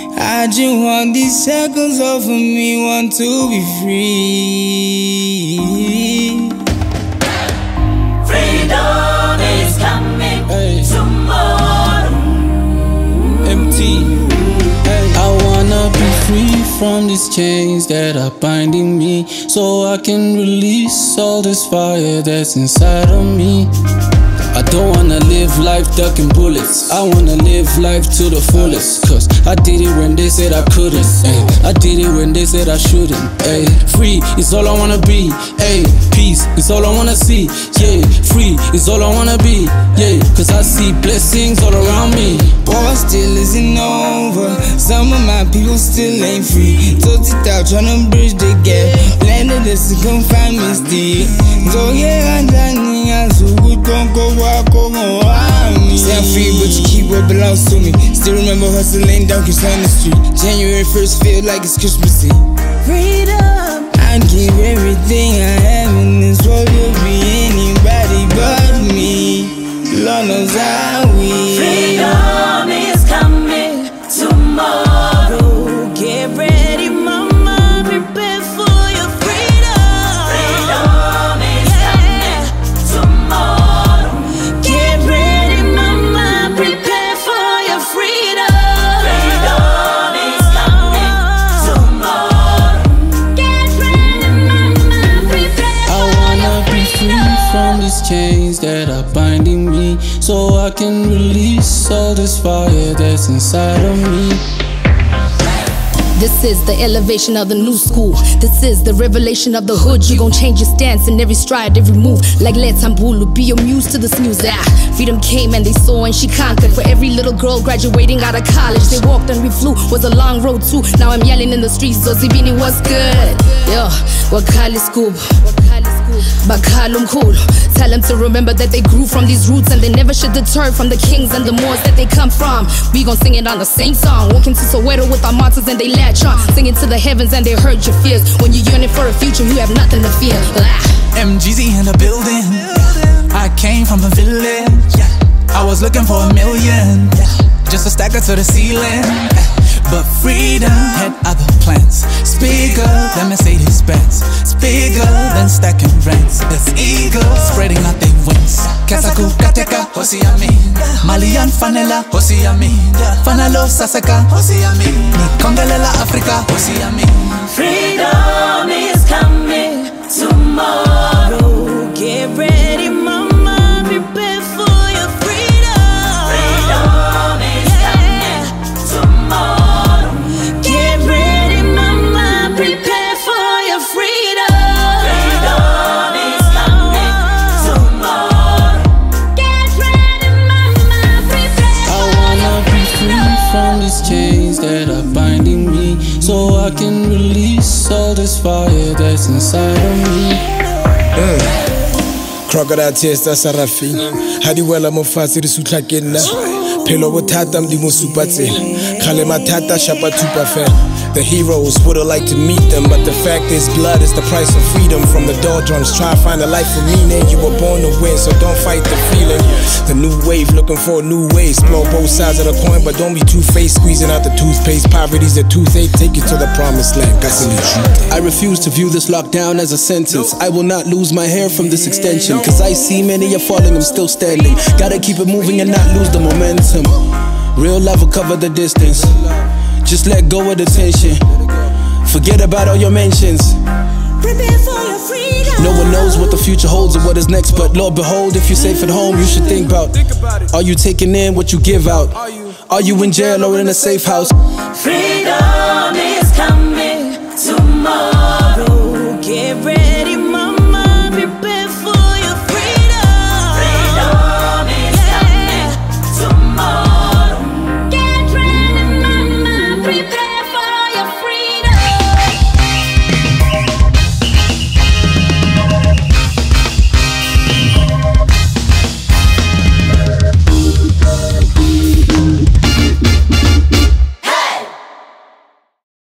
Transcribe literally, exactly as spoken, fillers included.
I just want these seconds off of me, want to be free. Freedom is coming hey. tomorrow. M T. Hey. I wanna be free from these chains that are binding me, so I can release all this fire that's inside of me. I don't wanna live life ducking bullets. I wanna live life to the fullest. Cause I did it when they said I couldn't. Ay. I did it when they said I shouldn't. Ay. Free is all I wanna be. Ay. Peace is all I wanna see. Yeah, free is all I wanna be. Yeah, cause I see blessings all around me. War still isn't over. Some of my people still ain't free. Told it out tryna bridge the gap. Landed this to come find me still. So yeah, I'm done. So we don't go walk over me. Say I'm free, but you keep what belongs to me. Still remember hustling down kids on the street. January first feel like it's Christmas Eve. Freedom. I'd give everything I have in this world to be anybody but me. Lord knows how we. Freedom is coming tomorrow. Get ready, mama, prepare for your freedom. Freedom is coming tomorrow. Get ready, mama, prepare for your freedom. Freedom is coming tomorrow. Get ready, mama, prepare. I wanna be free from these chains that are binding me, so I can release all this fire that's inside of me. This is the elevation of the new school. This is the revelation of the hood. You gon' change your stance in every stride, every move. Like Led Tambulu, be your muse to this news. Ah, freedom came and they saw and she conquered. For every little girl graduating out of college, they walked and we flew. Was a long road too. Now I'm yelling in the streets. Zozibini, what's good? Yo, Wakali Scoop. Bakalum cool. Tell them to remember that they grew from these roots and they never should deter from the kings and the moors that they come from. We gon' sing it on the same song. Walking to Soweto with our martyrs and they latch on. Singing to the heavens and they heard your fears. When you're yearning for a future, you have nothing to fear. Ah. M G Z in the building. I came from the village. I was looking for a million, just a stacker to the ceiling. But freedom had other plans. It's bigger than Mercedes-Benz. It's bigger than stacking rents. There's eagles spreading out their wings. Kasaku kateka hosi amin. Malian fanela hosi amin. Fanalo sasaka hosi amin. Ni kongalela Africa hosi amin. Freedom is coming tomorrow. Get ready, mama, prepare for your freedom. Freedom is coming tomorrow. Get ready, mama, prepare for your freedom. Freedom is coming tomorrow. Get ready, mama, prepare. I wanna be free from these chains that are binding me, so I can release all this fire that's inside of me. Mm. Crocodile tears tsa Sarafina ha di wela mo fatshe di sutlhakena phelo bothata mdimo supa tsela khale mathata shapa thupa fela. The heroes would've liked to meet them, but the fact is blood is the price of freedom. From the doldrums, try to find a life of meaning. You were born to win, so don't fight the feeling. The new wave looking for a new way. Explore both sides of the coin, but don't be two-faced, squeezing out the toothpaste. Poverty's a toothache, take you to the promised land. I refuse to view this lockdown as a sentence. I will not lose my hair from this extension, cause I see many are falling, I'm still standing. Gotta keep it moving and not lose the momentum. Real love will cover the distance. Just let go of the tension. Forget about all your mentions. Prepare for your freedom. No one knows what the future holds or what is next, but Lord behold, if you're safe at home, you should think about, are you taking in what you give out? Are you in jail or in a safe house? Freedom is coming.